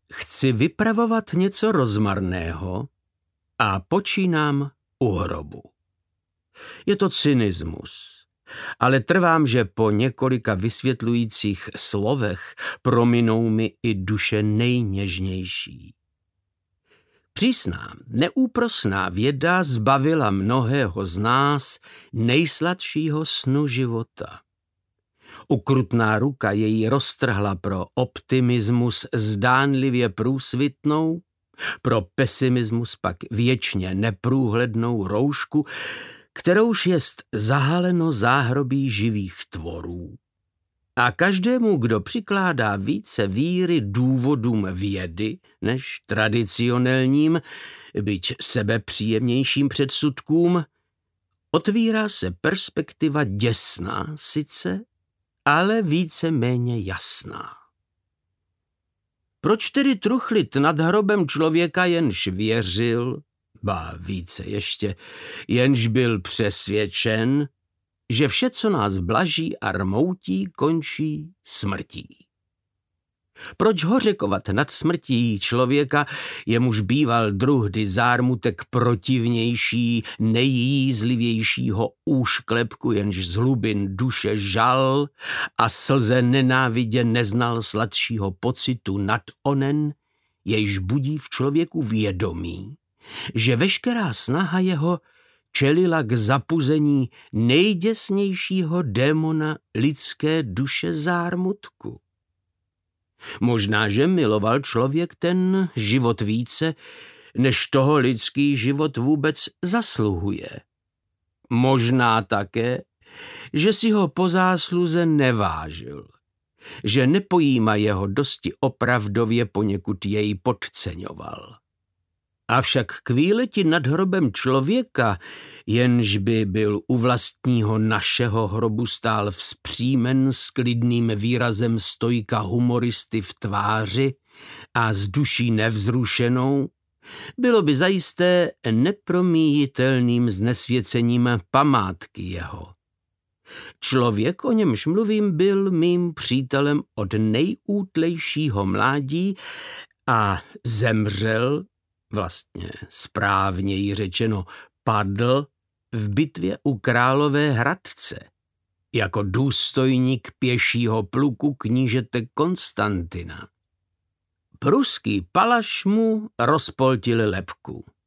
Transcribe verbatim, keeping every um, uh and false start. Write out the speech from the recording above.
Chci vypravovat něco rozmarného a počínám u hrobu. Je to cynismus, ale trvám, že po několika vysvětlujících slovech prominou mi i duše nejněžnější. Přísná, neúprosná věda zbavila mnohého z nás nejsladšího snu života. Ukrutná ruka jej roztrhla pro optimismus zdánlivě průsvitnou, pro pesimismus pak věčně neprůhlednou roušku, kterouž jest zahaleno záhrobí živých tvorů. A každému, kdo přikládá více víry důvodům vědy než tradicionálním, byť sebepříjemnějším předsudkům, otvírá se perspektiva děsná sice, ale více méně jasná. Proč tedy truchlit nad hrobem člověka, jenž věřil, ba více ještě, jenž byl přesvědčen, že vše, co nás blaží a rmoutí, končí smrtí? Proč hořekovat nad smrtí člověka, jemuž býval druhdy zármutek protivnější, nejjízlivějšího úšklepku, jenž z hlubin duše žal a slze nenávidě neznal sladšího pocitu nad onen, jejž budí v člověku vědomí, že veškerá snaha jeho čelila k zapuzení nejděsnějšího démona lidské duše zármutku. Možná, že miloval člověk ten život více, než toho lidský život vůbec zasluhuje. Možná také, že si ho po zásluze nevážil, že nepojíma jeho dosti opravdově, poněkud jej podceňoval. Avšak kvíleti nad hrobem člověka, jenž by byl u vlastního našeho hrobu stál vzpřímen s klidným výrazem stojka humoristy v tváři a s duší nevzrušenou, bylo by zajisté nepromíjitelným znesvěcením památky jeho. Člověk, o němž mluvím, byl mým přítelem od nejútlejšího mládí a zemřel, vlastně správněji řečeno padl, v bitvě u Králové Hradce, jako důstojník pěšího pluku knížete Konstantina. Pruský palaš mu rozpoltil lebku.